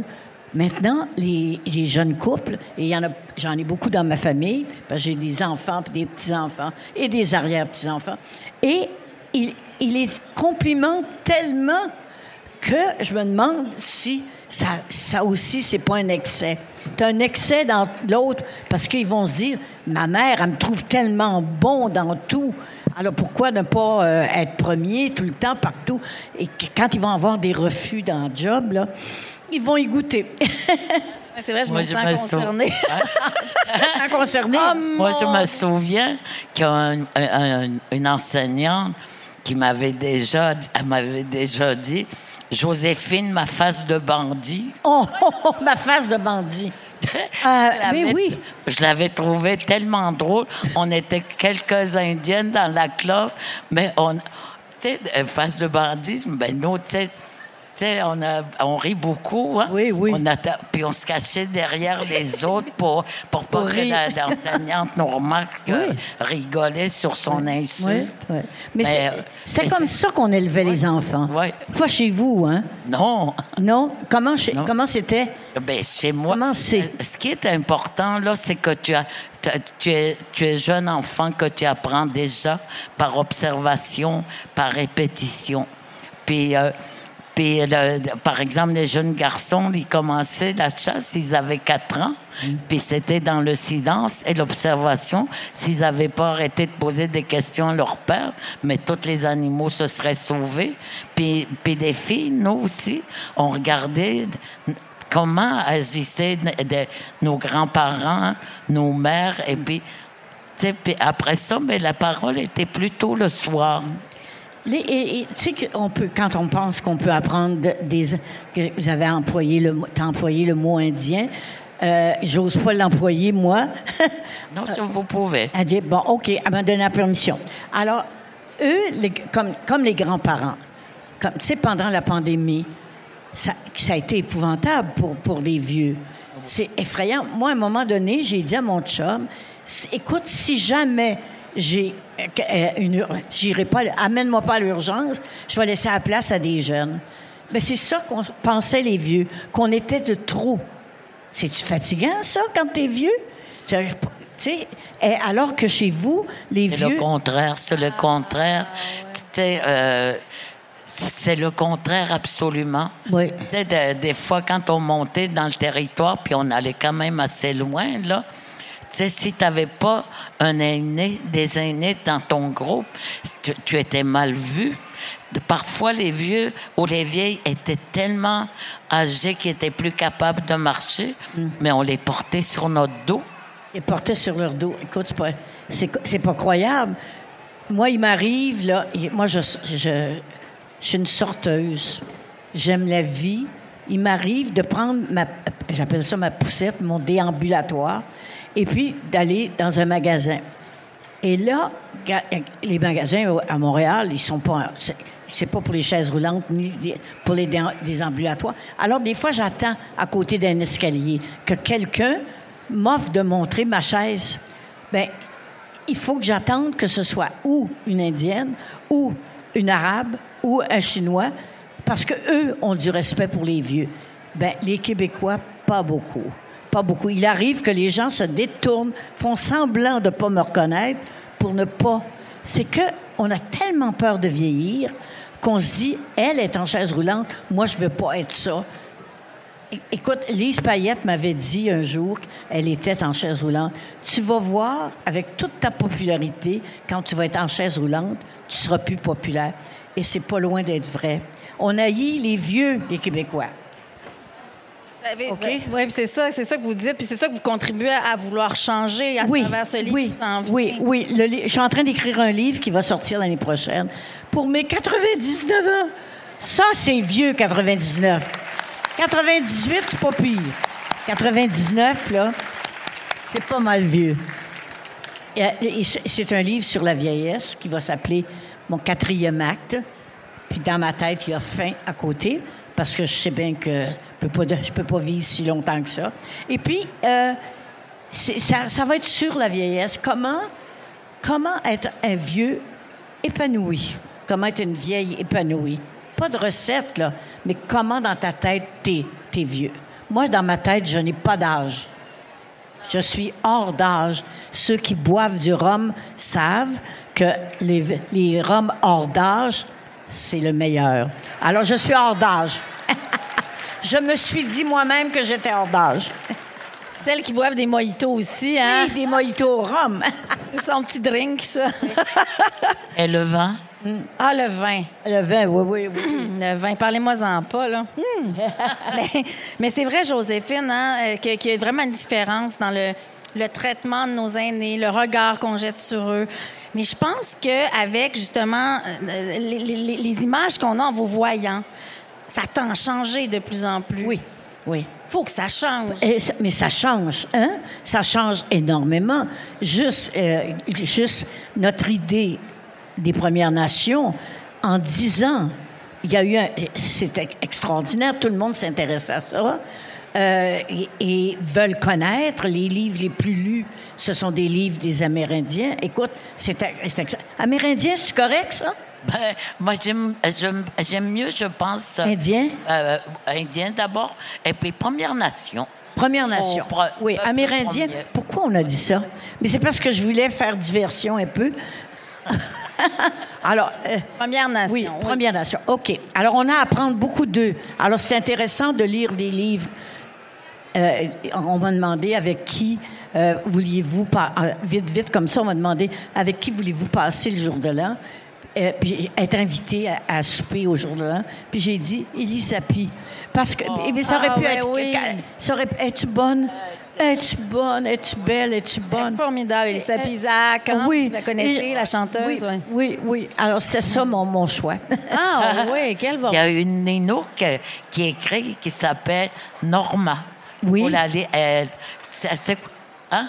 Maintenant, les jeunes couples, et j'en ai beaucoup dans ma famille, parce que j'ai des enfants, puis des petits-enfants, et des arrière-petits-enfants, et ils les complimentent tellement que je me demande si ça aussi, c'est pas un excès. Tu as un excès dans l'autre, parce qu'ils vont se dire, ma mère, elle me trouve tellement bon dans tout, alors pourquoi ne pas être premier tout le temps, partout? Et quand ils vont avoir des refus dans le job, là, ils vont y goûter. C'est vrai, je me sens concernée. Concernée? Oh, moi, je me souviens qu'il y a une enseignante qui m'avait déjà dit, Joséphine, ma face de bandit. Oh, ma face de bandit. Mais oui. Je l'avais trouvé tellement drôle. On était quelques Indiennes dans la classe, mais tu sais, face de bandit, ben nous, tu sais, on rit beaucoup, hein? Oui. Puis on se cachait derrière les autres pour pas que l'enseignante nous remarque rigoler sur son insulte. Oui. Mais c'était comme ça qu'on élevait les enfants. Oui. Pas chez vous, hein? Non. Non? Comment c'était? Ben, chez moi, Comment c'est? ce qui est important, là, c'est que tu es jeune enfant, que tu apprends déjà par observation, par répétition. Puis par exemple, les jeunes garçons, ils commençaient la chasse, ils avaient 4 ans, puis c'était dans le silence et l'observation. S'ils n'avaient pas arrêté de poser des questions à leur père, mais tous les animaux se seraient sauvés. Puis les filles, nous aussi, on regardait comment agissaient nos grands-parents, nos mères, et puis après ça, mais la parole était plutôt le soir. Tu sais quand on pense qu'on peut apprendre que vous avez t'as employé le mot indien, j'ose pas l'employer, moi. Non, vous pouvez. Elle dit, bon, OK, elle m'a donné la permission. Alors, eux, comme les grands-parents, tu sais, pendant la pandémie, ça a été épouvantable pour les vieux. C'est effrayant. Moi, à un moment donné, j'ai dit à mon chum, écoute, si jamais j'irai pas, amène-moi pas à l'urgence, je vais laisser la place à des jeunes. Mais c'est ça qu'on pensait, les vieux, qu'on était de trop. C'est-tu fatigant, ça, quand t'es vieux? Tu sais, alors que chez vous, les vieux... C'est le contraire. C'est le contraire, absolument. Oui. Tu sais, des fois, quand on montait dans le territoire, puis on allait quand même assez loin, là, tu sais, si tu n'avais pas des aînés dans ton groupe, tu étais mal vu. Parfois, les vieux ou les vieilles étaient tellement âgés qu'ils n'étaient plus capables de marcher, mais on les portait sur notre dos. Les portait sur leur dos. Écoute, c'est pas croyable. Moi, il m'arrive, là, moi, je suis une sorteuse. J'aime la vie. Il m'arrive de prendre j'appelle ça ma poussette, mon déambulatoire, et puis d'aller dans un magasin. Et là, les magasins à Montréal, ils sont pas... C'est pas pour les chaises roulantes ni pour les déambulatoires. Alors, des fois, j'attends à côté d'un escalier que quelqu'un m'offre de montrer ma chaise. Bien, il faut que j'attende que ce soit ou une Indienne, ou une Arabe, ou un Chinois, parce qu'eux ont du respect pour les vieux. Bien, les Québécois, pas beaucoup. Pas beaucoup. Il arrive que les gens se détournent, font semblant de ne pas me reconnaître pour ne pas... C'est qu'on a tellement peur de vieillir qu'on se dit, elle est en chaise roulante, moi, je ne veux pas être ça. Écoute, Lise Payette m'avait dit un jour, elle était en chaise roulante, tu vas voir, avec toute ta popularité, quand tu vas être en chaise roulante, tu seras plus populaire. Et c'est pas loin d'être vrai. On haït les vieux, les Québécois. Okay. Oui, c'est ça que vous dites, puis c'est ça que vous contribuez à vouloir changer à travers ce livre qui s'en vient. Oui. Je suis en train d'écrire un livre qui va sortir l'année prochaine. Pour mes 99 ans, ça, c'est vieux, 99. 98, c'est pas pire. 99, là, c'est pas mal vieux. Et c'est un livre sur la vieillesse qui va s'appeler « Mon 4e acte ». Puis dans ma tête, il y a fin à côté, parce que je sais bien que je peux pas vivre si longtemps que ça. Et puis, ça va être sur la vieillesse. Comment être un vieux épanoui? Comment être une vieille épanouie? Pas de recette, là, mais comment dans ta tête t'es vieux? Moi, dans ma tête, je n'ai pas d'âge. Je suis hors d'âge. Ceux qui boivent du rhum savent que les rhums hors d'âge, c'est le meilleur. Alors, je suis hors d'âge. Je me suis dit moi-même que j'étais hors d'âge. Celles qui boivent des mojitos aussi, hein? Oui, des mojitos au rhum. C'est son petit drink, ça. Et le vin? Ah, le vin. Le vin, oui. Le vin, parlez-moi-en pas, là. Mais c'est vrai, Joséphine, hein, qu'il y a vraiment une différence dans le traitement de nos aînés, le regard qu'on jette sur eux. Mais je pense qu'avec, justement, les images qu'on a en vous voyant, ça tend à changer de plus en plus. Oui. Faut que ça change. Mais ça change, hein? Ça change énormément. Juste notre idée des Premières Nations, en 10 ans, il y a eu c'était extraordinaire, tout le monde s'intéresse à ça et veulent connaître. Les livres les plus lus, ce sont des livres des Amérindiens. Écoute, Amérindien, c'est correct, ça? Ben, moi, j'aime mieux, je pense... Indien? Indien d'abord, et puis Première Nation. Première Nation. Oui, Amérindien. Premier. Pourquoi on a dit ça? Mais c'est parce que je voulais faire diversion un peu. Alors, Première Nation. Oui, Première Nation. OK. Alors, on a à apprendre beaucoup d'eux. Alors, c'est intéressant de lire des livres. On m'a demandé avec qui vouliez-vous... vite, comme ça, on m'a demandé avec qui voulez-vous passer le jour de l'an? Puis être invité à souper au jour de l'an. Puis j'ai dit Élie Sapie. Parce que... Mais ça aurait pu être... Oui. Ça aurait, es-tu bonne? Es-tu bonne? Es-tu belle? Es-tu bonne? Formidable. Élie Sapie, Isaac, hein? Oui. Vous la connaissez, la chanteuse? Oui. Alors, c'était ça mon choix. Ah oui, quel bon. Il y a une Ninook qui écrit, qui s'appelle Norma. Oui. Hein?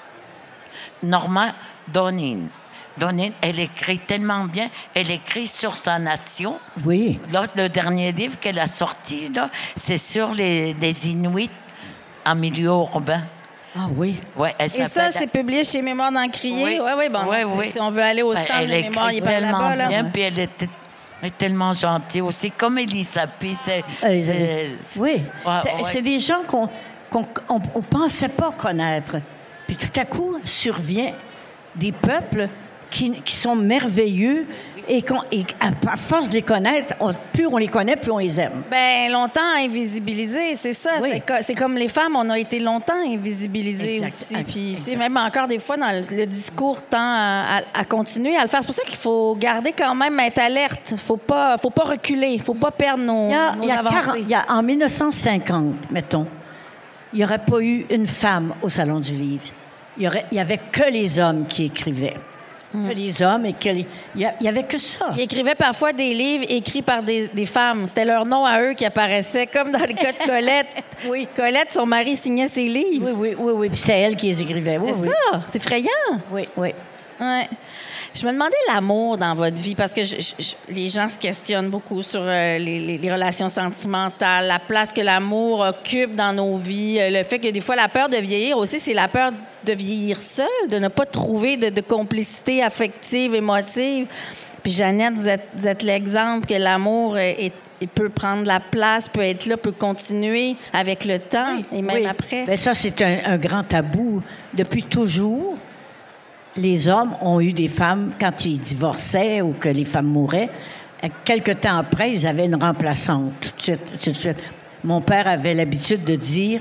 Norma Donin. Elle écrit tellement bien. Elle écrit sur sa nation. Oui. Là, le dernier livre qu'elle a sorti, là, c'est sur les Inuits en milieu urbain. Ah oui. Ouais, Et ça, c'est publié chez Mémoire d'Encrier? Oui, bon. Si on veut aller au stand de Mémoire, il est pas là-bas. Là. Bien, puis elle est tellement gentille aussi. Comme Élie Sapie, oui. C'est des gens qu'on pensait pas connaître. Puis tout à coup, survient des peuples qui sont merveilleux et à force de les connaître, plus on les connaît, plus on les aime. Bien, longtemps invisibilisés, c'est ça. Oui. C'est comme les femmes, on a été longtemps invisibilisés aussi. Puis c'est même encore des fois dans le discours tend à continuer à le faire. C'est pour ça qu'il faut garder quand même, être alerte. Faut pas reculer. Faut pas perdre nos avancées. En 1950, mettons, il n'y aurait pas eu une femme au Salon du Livre. Il y avait que les hommes qui écrivaient. Que les hommes et il y avait que ça. Ils écrivaient parfois des livres écrits par des femmes. C'était leur nom à eux qui apparaissait, comme dans le cas de Colette. Oui. Colette, son mari signait ses livres. Oui. Puis c'était elle qui les écrivait. Oui, c'est ça. C'est effrayant. Oui. Ouais. Je me demandais l'amour dans votre vie, parce que les gens se questionnent beaucoup sur les relations sentimentales, la place que l'amour occupe dans nos vies, le fait que des fois, la peur de vieillir aussi, c'est la peur de vieillir seul, de ne pas trouver de complicité affective, émotive. Puis Jeannette, vous êtes l'exemple que l'amour il peut prendre la place, peut être là, peut continuer avec le temps et même après. Bien, ça, c'est un grand tabou. Depuis toujours, les hommes ont eu des femmes, quand ils divorçaient ou que les femmes mouraient, quelque temps après, ils avaient une remplaçante. Tout de suite. Mon père avait l'habitude de dire,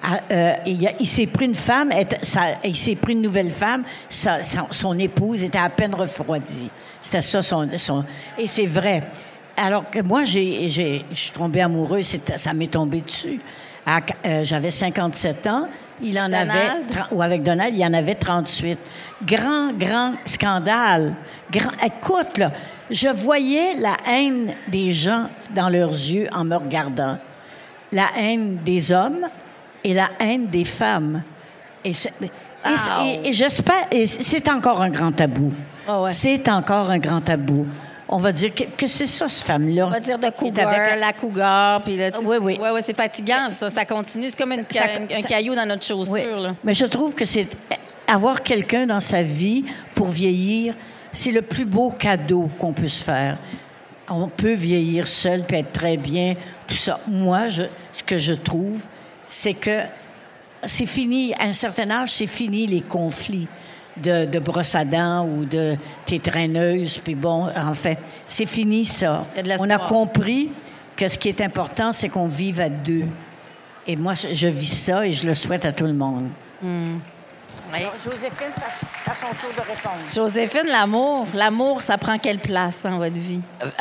il s'est pris une femme, il s'est pris une nouvelle femme, son épouse était à peine refroidie. C'était ça et c'est vrai. Alors que moi, je suis tombée amoureuse, ça m'est tombé dessus. J'avais 57 ans. Il en avait, ou avec Donald, il en avait 38. Grand scandale. Écoute, là, je voyais la haine des gens dans leurs yeux en me regardant. La haine des hommes et la haine des femmes. Et j'espère, et c'est encore un grand tabou. Oh ouais. C'est encore un grand tabou. On va dire que c'est ça, cette femme-là. On va dire de cougar, la cougar. Puis là, oui. Ouais, c'est fatigant, ça continue. C'est comme un caillou dans notre chaussure. Oui. Là. Mais je trouve que c'est avoir quelqu'un dans sa vie pour vieillir, c'est le plus beau cadeau qu'on puisse faire. On peut vieillir seul puis être très bien, tout ça. Moi, ce que je trouve, c'est que c'est fini, à un certain âge, c'est fini les conflits de brosse à dents ou de t'es traîneuse, puis bon, en fait, c'est fini ça. Il y a de l'espoir. On a compris que ce qui est important, c'est qu'on vive à deux. Et moi, je vis ça et je le souhaite à tout le monde. Oui. Joséphine, à son tour de répondre. Joséphine, l'amour, ça prend quelle place dans votre vie?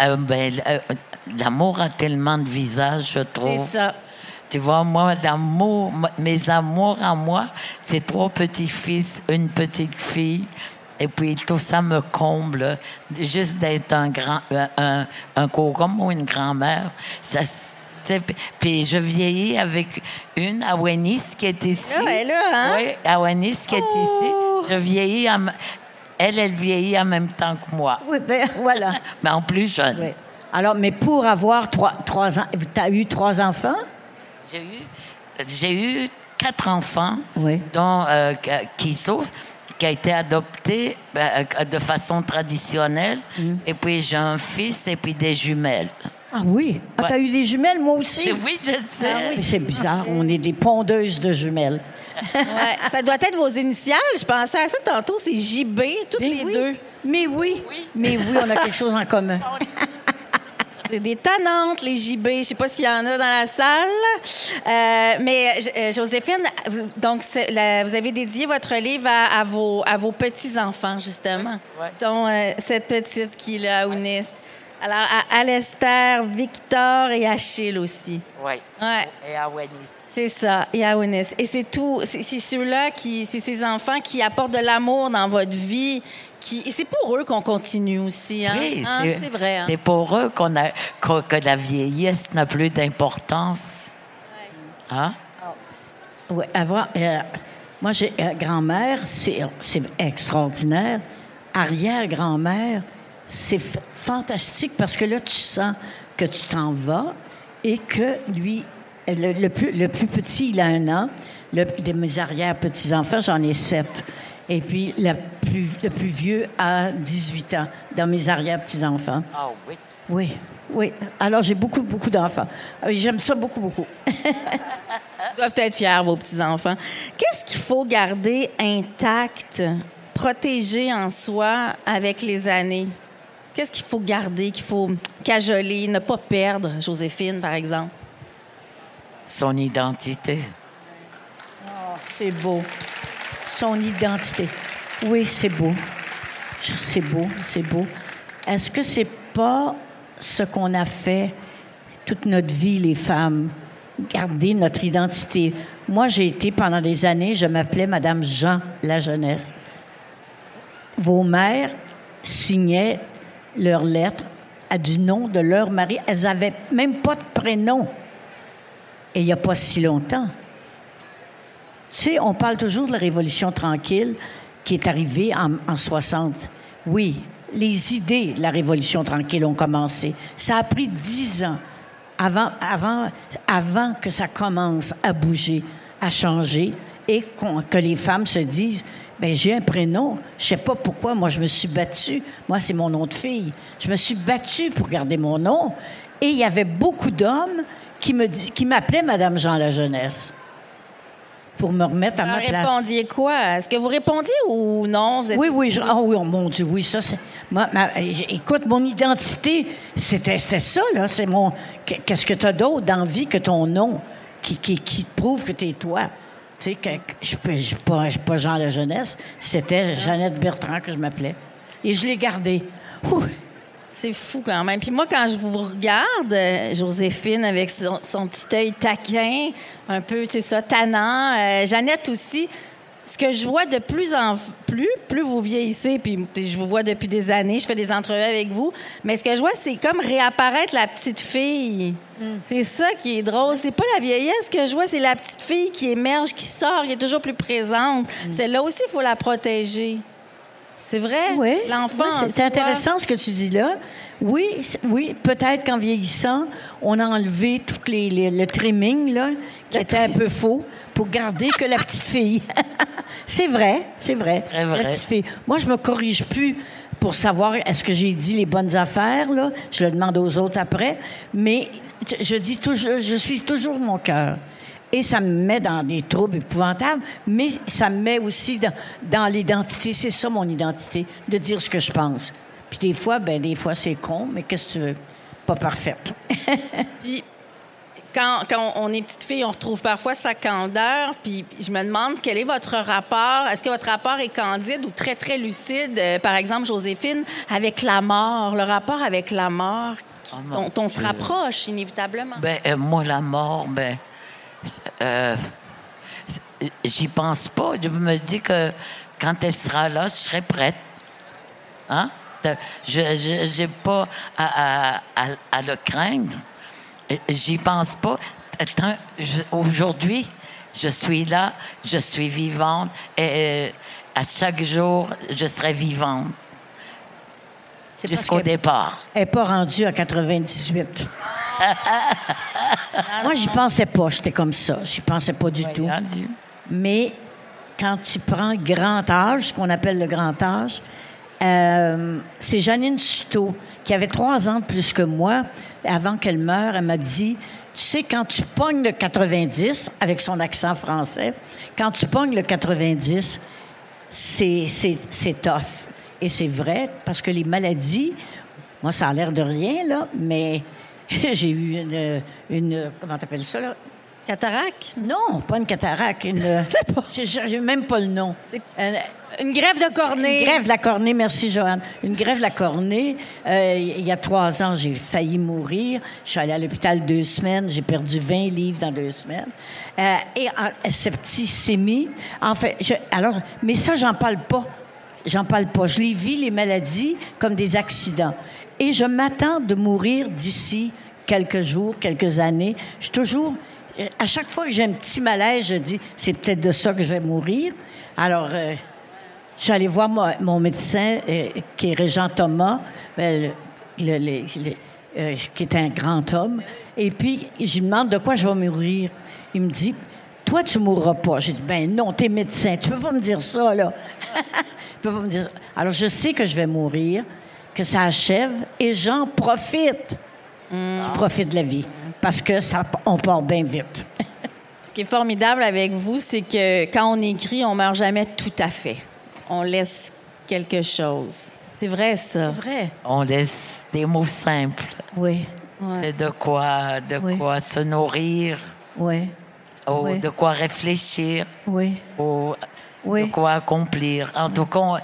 L'amour a tellement de visages, je trouve. C'est ça. Tu vois, moi, mes amours à moi, c'est 3 petits-fils, une petite fille. Et puis, tout ça me comble. Juste d'être un cocoum ou une grand-mère. Puis, je vieillis avec une, Awanis, qui est ici. Ah, elle est là, hein? Oui, Awanis, qui est ici. Je vieillis elle vieillit en même temps que moi. Oui, bien, voilà. Mais en plus jeune. Oui. Alors, mais pour avoir 3 ans, tu as eu 3 enfants? J'ai eu 4 enfants, Oui. dont Kisos, qui a été adopté de façon traditionnelle. Et puis, j'ai un fils et puis des jumelles. Ah oui? Ah, Ouais. t'as eu des jumelles, moi aussi? Oui, je sais. Ah oui, c'est bizarre. On est des pondeuses de jumelles. Ouais, ça doit être vos initiales. Je pensais à ça tantôt. C'est JB, toutes Mais les oui. deux. Mais oui. Mais oui, on a quelque chose en commun. C'est des tannantes, les JB. Je ne sais pas s'il y en a dans la salle. Mais Joséphine, donc, vous avez dédié votre livre à vos petits-enfants, justement. Ouais. Dont cette petite qui est là, Ounis. Alors, à Alester, Victor et Achille aussi. Oui. Ouais. Et Awanis. C'est ça, et à Ounis. Et c'est tout. C'est ceux-là c'est ces enfants qui apportent de l'amour dans votre vie. Et c'est pour eux qu'on continue aussi, hein? Oui, Hein? C'est vrai. Hein? C'est pour eux que la vieillesse n'a plus d'importance. Hein? Oui, moi, j'ai grand-mère, c'est extraordinaire. Arrière-grand-mère, c'est fantastique parce que là, tu sens que tu t'en vas et que lui, le plus petit, il a 1 an. De mes arrière-petits-enfants, j'en ai 7. Et puis, le plus vieux a 18 ans, dans mes arrière-petits-enfants. Ah oui. Oui, oui. Alors, j'ai beaucoup, beaucoup d'enfants. J'aime ça beaucoup, beaucoup. Ils doivent être fiers, vos petits-enfants. Qu'est-ce qu'il faut garder intact, protégé en soi avec les années? Qu'est-ce qu'il faut garder, qu'il faut cajoler, ne pas perdre, Joséphine, par exemple? Son identité. C'est beau. Son identité. Oui, c'est beau. C'est beau, c'est beau. Est-ce que c'est pas ce qu'on a fait toute notre vie, les femmes? Garder notre identité. Moi, j'ai été, pendant des années, je m'appelais Madame Jean la Jeunesse. Vos mères signaient leurs lettres du nom de leur mari. Elles n'avaient même pas de prénom. Et il n'y a pas si longtemps. Tu sais, on parle toujours de la Révolution tranquille qui est arrivée en 60. Oui, les idées de la Révolution tranquille ont commencé. Ça a pris 10 ans avant que ça commence à bouger, à changer et que les femmes se disent « Bien, j'ai un prénom, je sais pas pourquoi, moi, je me suis battue. Moi, c'est mon nom de fille. Je me suis battue pour garder mon nom. » Et il y avait beaucoup d'hommes qui m'appelaient Madame Jean la Jeunesse pour me remettre à ma place. Vous répondiez quoi? Est-ce que vous répondiez ou non? Vous êtes... Oui, oui. Oh, mon Dieu, oui, ça, c'est... écoute, mon identité, c'était ça, là. C'est mon... Qu'est-ce que tu as d'autre dans la vie que ton nom qui te prouve que tu es toi? Tu sais, je ne suis pas Jean la Jeunesse. C'était Jeannette Bertrand que je m'appelais. Et je l'ai gardé. Ouh. C'est fou quand même. Puis moi, quand je vous regarde, Joséphine, avec son petit œil taquin, un peu, c'est ça, tannant, Jeannette aussi, ce que je vois de plus en plus vous vieillissez, puis je vous vois depuis des années, je fais des entrevues avec vous, mais ce que je vois, c'est comme réapparaître la petite fille. C'est ça qui est drôle. C'est pas la vieillesse que je vois, c'est la petite fille qui émerge, qui sort, qui est toujours plus présente. Celle-là aussi, il faut la protéger. C'est vrai? Oui. L'enfant. Oui, c'est intéressant ce que tu dis là. Oui, peut-être qu'en vieillissant, on a enlevé tout le trimming là, qui était un peu faux pour garder que la petite fille. C'est vrai. Très vrai. La petite fille. Moi, je me corrige plus pour savoir est-ce que j'ai dit les bonnes affaires là. Je le demande aux autres après, mais je dis toujours, je suis toujours mon cœur. Et ça me met dans des troubles épouvantables, mais ça me met aussi dans l'identité. C'est ça, mon identité, de dire ce que je pense. Puis des fois, c'est con, mais qu'est-ce que tu veux? Pas parfaite. Puis, quand on est petite fille, on retrouve parfois sa candeur. Puis je me demande, quel est votre rapport? Est-ce que votre rapport est candide ou très, très lucide? Par exemple, Joséphine, avec la mort, le rapport avec la mort, dont on se rapproche inévitablement. Moi, la mort, j'y pense pas. Je me dis que quand elle sera là, je serai prête. Hein? Je n'ai pas à le craindre. J'y pense pas. Aujourd'hui, je suis là, je suis vivante, et à chaque jour, je serai vivante. Jusqu'au départ. Elle n'est pas rendue à 98. Moi, j'y pensais pas. J'étais comme ça. J'y pensais pas du tout. Dieu. Mais quand tu prends le grand âge, ce qu'on appelle le grand âge, c'est Janine Suto, qui avait 3 ans de plus que moi. Avant qu'elle meure, elle m'a dit, tu sais, quand tu pognes le 90, avec son accent français, quand tu pognes le 90, c'est tough. Et c'est vrai, parce que les maladies, moi, ça a l'air de rien, là, mais j'ai eu une comment t'appelles ça, là? Cataracte? Non, pas une cataracte. J'ai même pas le nom. Une greffe de cornée. Une greffe de la cornée, merci, Joanne. Une greffe de la cornée. Il y a 3 ans, j'ai failli mourir. Je suis allée à l'hôpital 2 semaines. J'ai perdu 20 livres dans 2 semaines. Septicémie. En fait, mais ça, j'en parle pas. Je les vis, les maladies, comme des accidents. Et je m'attends de mourir d'ici quelques jours, quelques années. Je suis toujours... À chaque fois que j'ai un petit malaise, je dis, c'est peut-être de ça que je vais mourir. Alors, je suis allée voir mon médecin, qui est Régent Thomas, qui est un grand homme. Et puis, je lui demande de quoi je vais mourir. Il me dit, toi, tu mourras pas. J'ai dit, non, t'es médecin. Tu peux pas me dire ça, là. Tu peux pas me dire ça. Alors, je sais que je vais mourir, que ça achève, et j'en profite. Je profite de la vie. Parce que on part bien vite. Ce qui est formidable avec vous, c'est que quand on écrit, on meurt jamais tout à fait. On laisse quelque chose. C'est vrai, ça. C'est vrai. On laisse des mots simples. Oui. Ouais. C'est de quoi se nourrir, Oui. Oui. de quoi réfléchir, Oui. de quoi accomplir. En tout cas,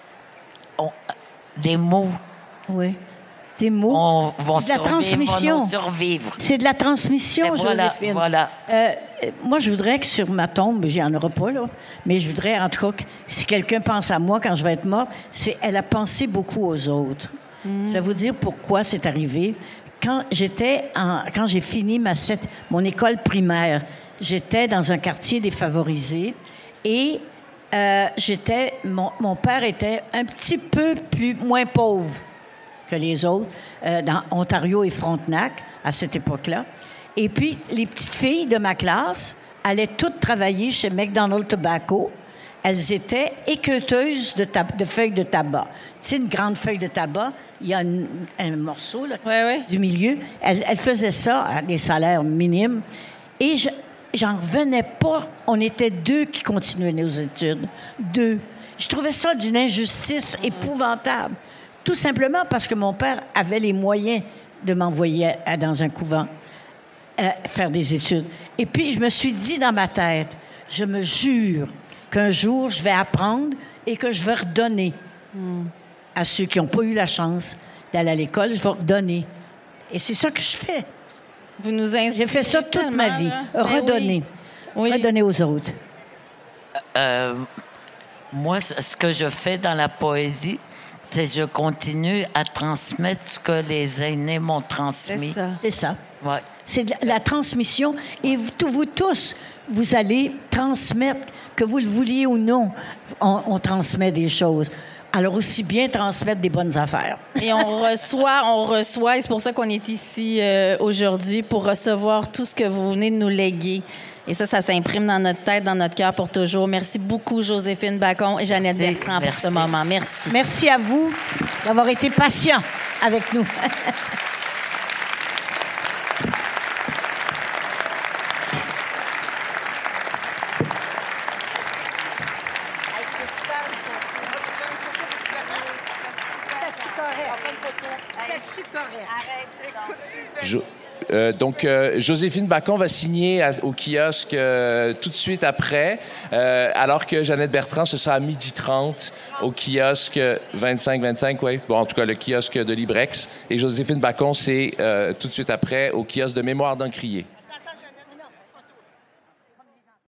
des mots. Oui. Des mots. Vont de la transmission. Vont nous survivre. C'est de la transmission, Et Joséphine. Voilà. Moi, je voudrais que sur ma tombe, j'y en aurai pas, là, mais je voudrais, en tout cas, que si quelqu'un pense à moi quand je vais être morte, elle a pensé beaucoup aux autres. Je vais vous dire pourquoi c'est arrivé. Quand j'ai fini mon école primaire, j'étais dans un quartier défavorisé et mon père était un petit peu moins pauvre que les autres, dans Ontario et Frontenac, à cette époque-là. Et puis, les petites filles de ma classe allaient toutes travailler chez McDonald's Tobacco. Elles étaient équeuteuses de feuilles de tabac. Tu sais, une grande feuille de tabac, il y a un morceau là, du milieu. Elles faisaient ça à des salaires minimes. Et j'en revenais pas. On était 2 qui continuaient nos études. 2. Je trouvais ça d'une injustice épouvantable. Tout simplement parce que mon père avait les moyens de m'envoyer dans un couvent faire des études. Et puis, je me suis dit dans ma tête, je me jure qu'un jour, je vais apprendre et que je vais redonner à ceux qui n'ont pas eu la chance d'aller à l'école. Je vais redonner. Et c'est ça que je fais. Vous nous inspirez. J'ai fait ça toute ma vie. Redonner. Oui. Redonner aux autres. Moi, ce que je fais dans la poésie, c'est que je continue à transmettre ce que les aînés m'ont transmis. C'est ça. Ouais. C'est la transmission. Et vous tous, vous allez transmettre, que vous le vouliez ou non, on transmet des choses. Alors, aussi bien transmettre des bonnes affaires. Et on reçoit, et c'est pour ça qu'on est ici aujourd'hui, pour recevoir tout ce que vous venez de nous léguer. Et ça s'imprime dans notre tête, dans notre cœur pour toujours. Merci beaucoup, Joséphine Bacon et Jeannette Bertrand, pour ce moment. Merci. Merci à vous d'avoir été patients avec nous. Donc, Joséphine Bacon va signer au kiosque tout de suite après, alors que Jeannette Bertrand, ce sera à 12h30 au kiosque 25-25, oui. Bon, en tout cas, le kiosque de Librex. Et Joséphine Bacon, c'est tout de suite après au kiosque de Mémoire d'Encrier.